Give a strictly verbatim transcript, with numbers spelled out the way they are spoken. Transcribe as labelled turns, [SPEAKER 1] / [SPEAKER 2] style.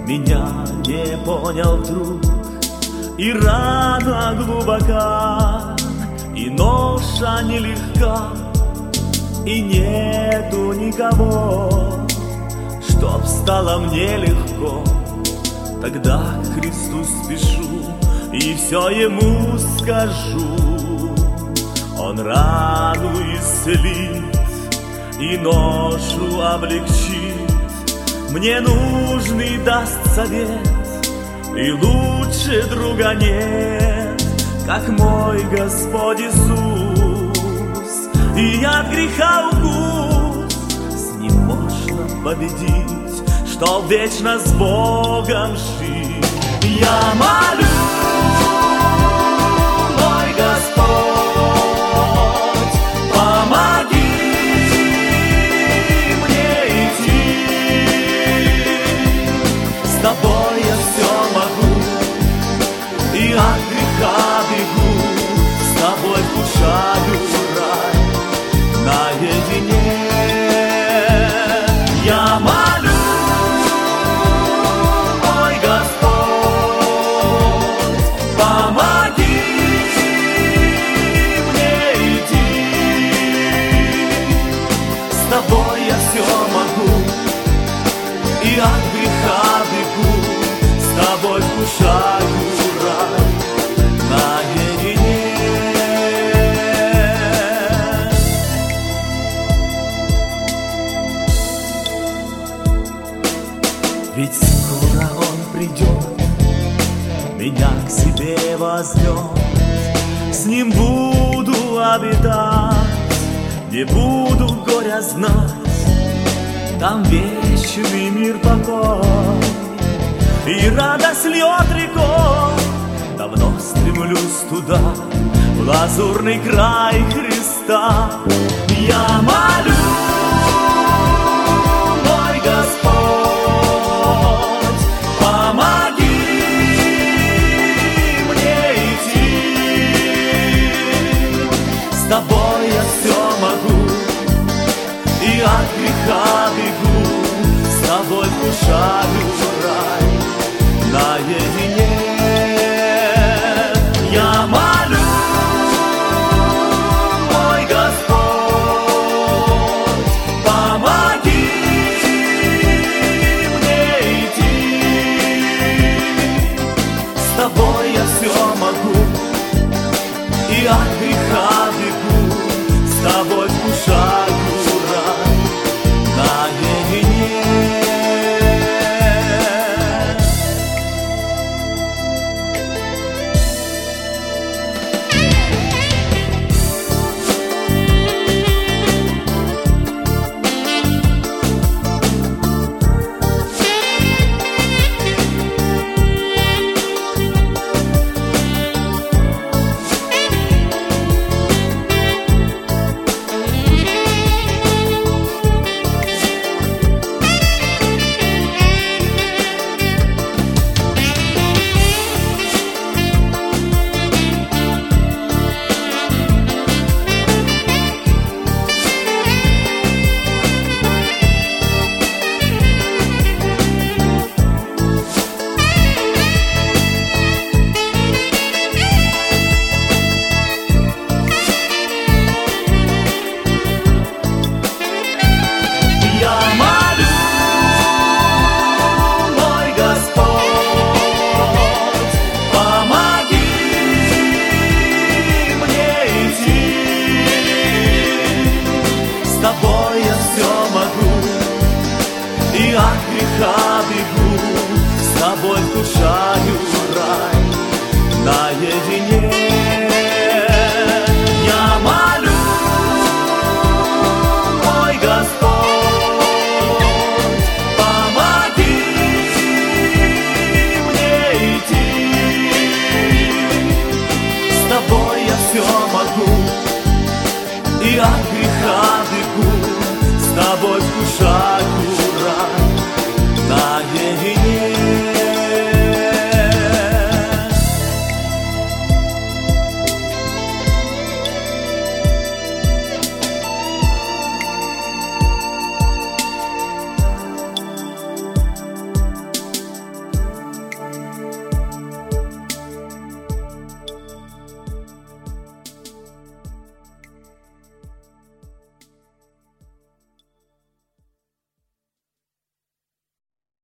[SPEAKER 1] меня не понял вдруг, и рана глубока, и ноша нелегка, и нету никого, чтоб стало мне легко. Тогда к Христу спешу и все Ему скажу. Он рану исцелит и ношу облегчит, мне нужный даст совет, и лучше друга нет, как мой Господь Иисус. И от греха укус с Ним можно победить, чтоб вечно с Богом жить. Я молю, мой Господь, помоги мне идти. С Тобой я все могу, и от греха бегу, с Тобой вкушаю рай наедине. Я молю, мой Господь, помоги мне идти. С Тобой я все могу, и от греха бегу, с Тобой вкушаю рай наедине. Ведь скоро Он придет, меня к себе возьмет, с Ним буду обитать, не буду горя знать. Там вечный мир, покой, и радость льет рекой. Давно стремлюсь туда, в лазурный край Христа. Я молю, мой Господь, помоги мне идти. С Тобой я все могу, и от греха бегу, с Тобой вкушаю рай наедине. Я молю, мой Господь, помоги мне идти. С Тобой я все могу, и от греха бегу, с Тобой вкушаю рай наедине. С Тобой я все могу, и от греха бегу, с Тобой вкушаю рай наедине.